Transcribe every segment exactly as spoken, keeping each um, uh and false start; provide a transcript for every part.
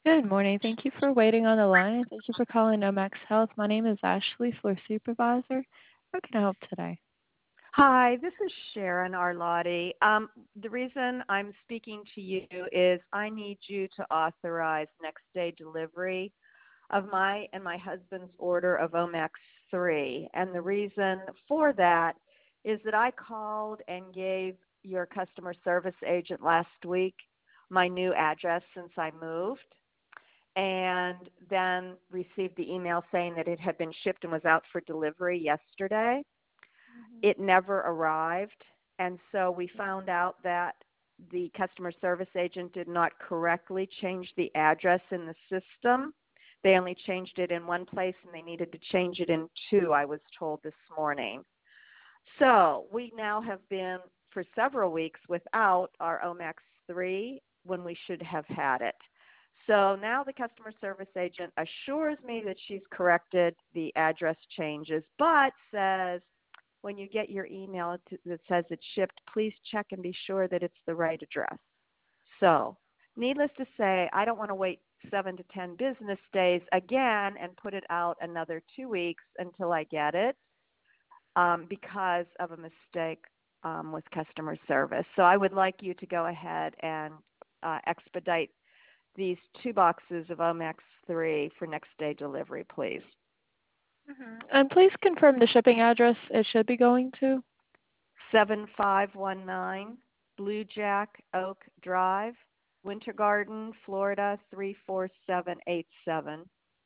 Good morning. Thank you for waiting on the line, and thank you for calling Omax Health. My name is Ashley, floor supervisor. How can I help today? Hi, this is Sharon Arlotti. Um, the reason I'm speaking to you is I need you to authorize next day delivery of my and my husband's order of Omax three. And the reason for that is that I called and gave your customer service agent last week my new address since I moved, and then received the email saying that it had been shipped and was out for delivery yesterday. It never arrived, and so we found out that the customer service agent did not correctly change the address in the system. They only changed it in one place, and they needed to change it in two, I was told this morning. So we now have been for several weeks without our Omax three when we should have had it. So now the customer service agent assures me that she's corrected the address changes, but says when you get your email that says it's shipped, please check and be sure that it's the right address. So, needless to say, I don't want to wait seven to ten business days again and put it out another two weeks until I get it um, because of a mistake um, with customer service. So I would like you to go ahead and uh, expedite these two boxes of Omax three for next day delivery, please. hmm And please confirm the shipping address it should be going to. seven five one nine Blue Jack Oak Drive, Winter Garden, Florida three four seven eight seven.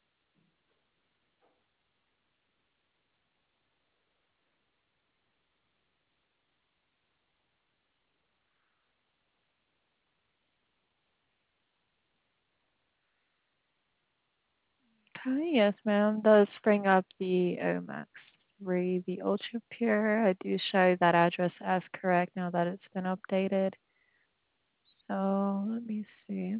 Okay, yes, ma'am. Does bring up the Omax three, the Ultra Pure. I do show that address as correct now that it's been updated. So let me see.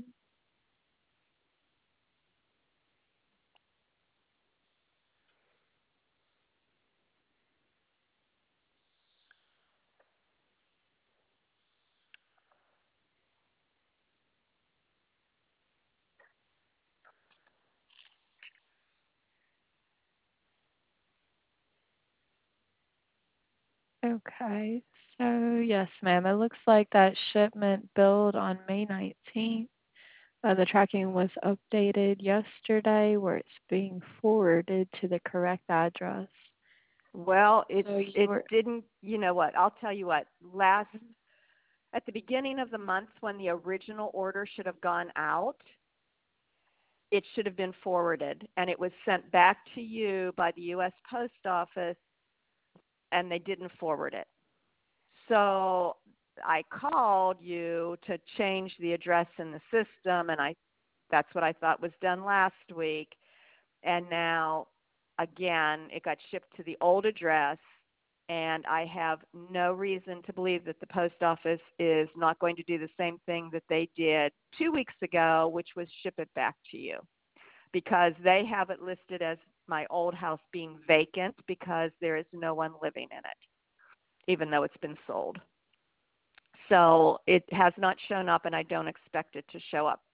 Okay, so yes, ma'am. It looks like that shipment billed on May nineteenth. Uh, the tracking was updated yesterday where it's being forwarded to the correct address. Well, it So you it were, didn't. You know what? I'll tell you what. Last at the beginning of the month, when the original order should have gone out, it should have been forwarded, and it was sent back to you by the U S Post Office, and they didn't forward it. So I called you to change the address in the system, and I that's what I thought was done last week. And now, again, it got shipped to the old address, and I have no reason to believe that the post office is not going to do the same thing that they did two weeks ago, which was ship it back to you, because they have it listed as my old house being vacant because there is no one living in it, even though it's been sold. So it has not shown up, and I don't expect it to show up.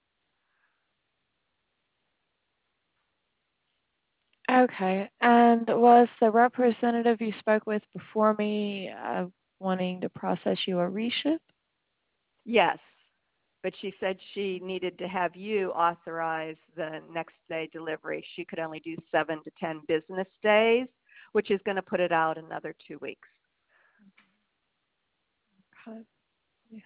okay. And was the representative you spoke with before me uh, wanting to process you a reship? Yes, but she said she needed to have you authorize the next day delivery. She could only do seven to ten business days, which is going to put it out another two weeks. Okay. Yes,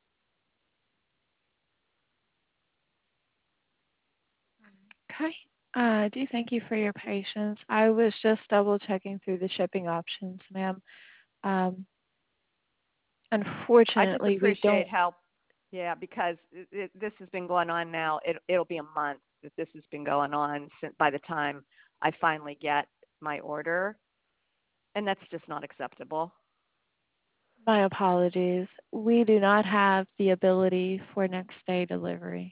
okay. Uh, I do thank you for your patience. I was just double checking through the shipping options, ma'am. Um, I just unfortunately, we appreciate don't. how, yeah, because it, it, this has been going on now. It, it'll be a month that this has been going on since by the time I finally get my order, and that's just not acceptable. My apologies. We do not have the ability for next day delivery.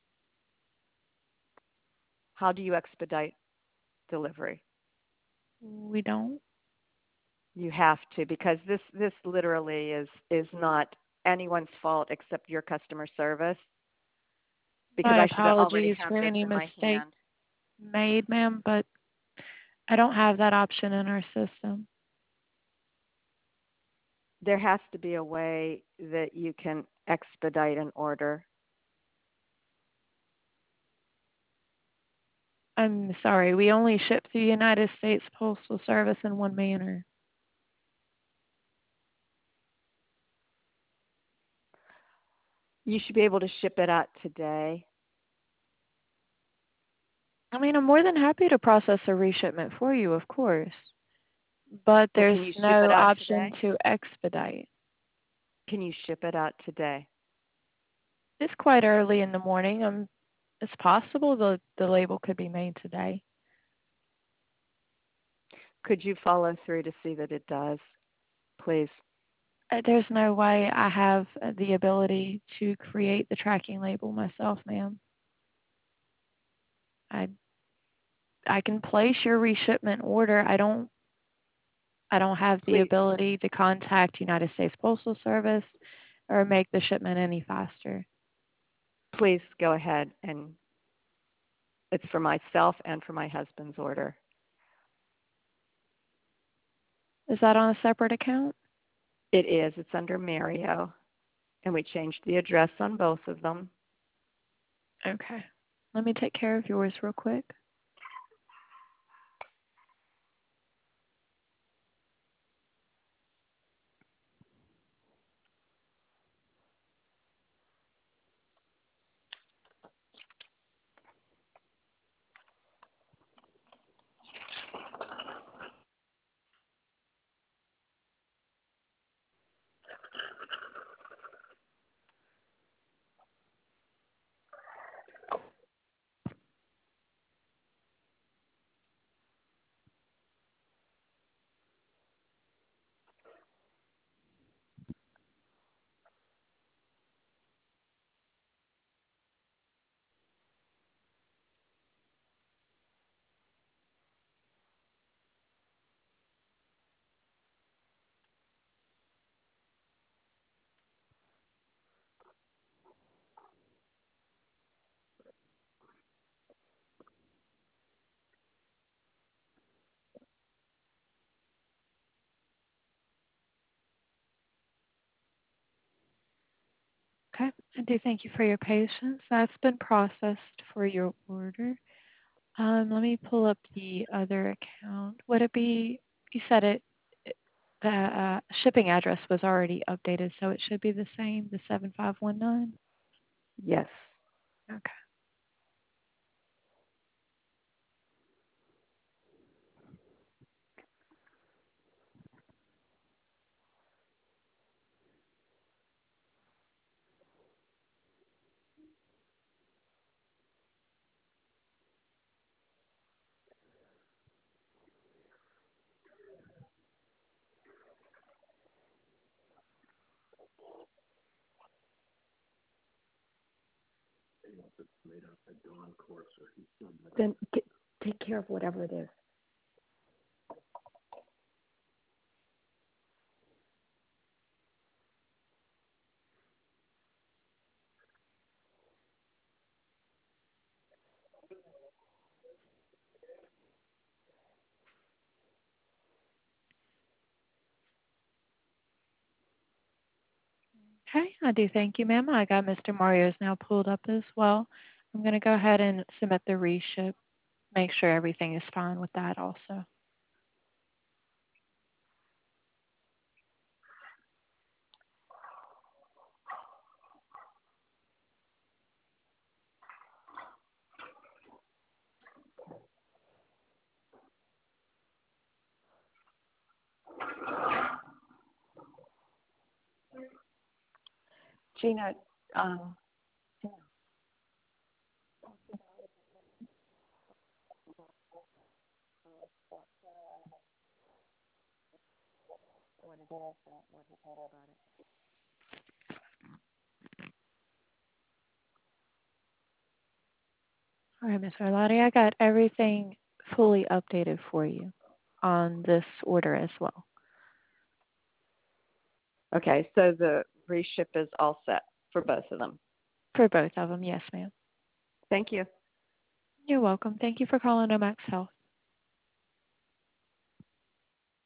How do you expedite delivery? We don't. You have to, because this this literally is is not anyone's fault except your customer service, because My I should already apologies have for this any in my mistake hand. made, ma'am, but I don't have that option in our system. There has to be a way that you can expedite an order. I'm sorry. We only ship through United States Postal Service in one manner. You should be able to ship it out today. I mean, I'm more than happy to process a reshipment for you, of course, but Well, there's can you ship it no out option today? to expedite. Can you ship it out today? It's quite early in the morning. Um, it's possible the the label could be made today. Could you follow through to see that it does, please? Uh, There's no way I have uh, the ability to create the tracking label myself, ma'am. I I can place your reshipment order. I don't I don't have the Please, ability to contact United States Postal Service or make the shipment any faster. please go ahead, and it's for myself and for my husband's order. Is that on a separate account? It is. It's under Mario, and we changed the address on both of them. Okay. Let me take care of yours real quick. Okay. I do thank you for your patience. That's been processed for your order. Um, let me pull up the other account. Would it be, you said it, it- the uh, shipping address was already updated, so it should be the same, the seven five one nine? Yes. Okay. Then get, take care of whatever it is. Okay, I do thank you, ma'am. I got Mister Mario's now pulled up as well. I'm going to go ahead and submit the reship, make sure everything is fine with that also. Gina, um, Gina, what did you say? What did you tell her about it? All right, Miss Arlotti, I got everything fully updated for you on this order as well. Okay, so the reship is all set for both of them. For both of them, yes, ma'am. Thank you. You're welcome. Thank you for calling Omax Health.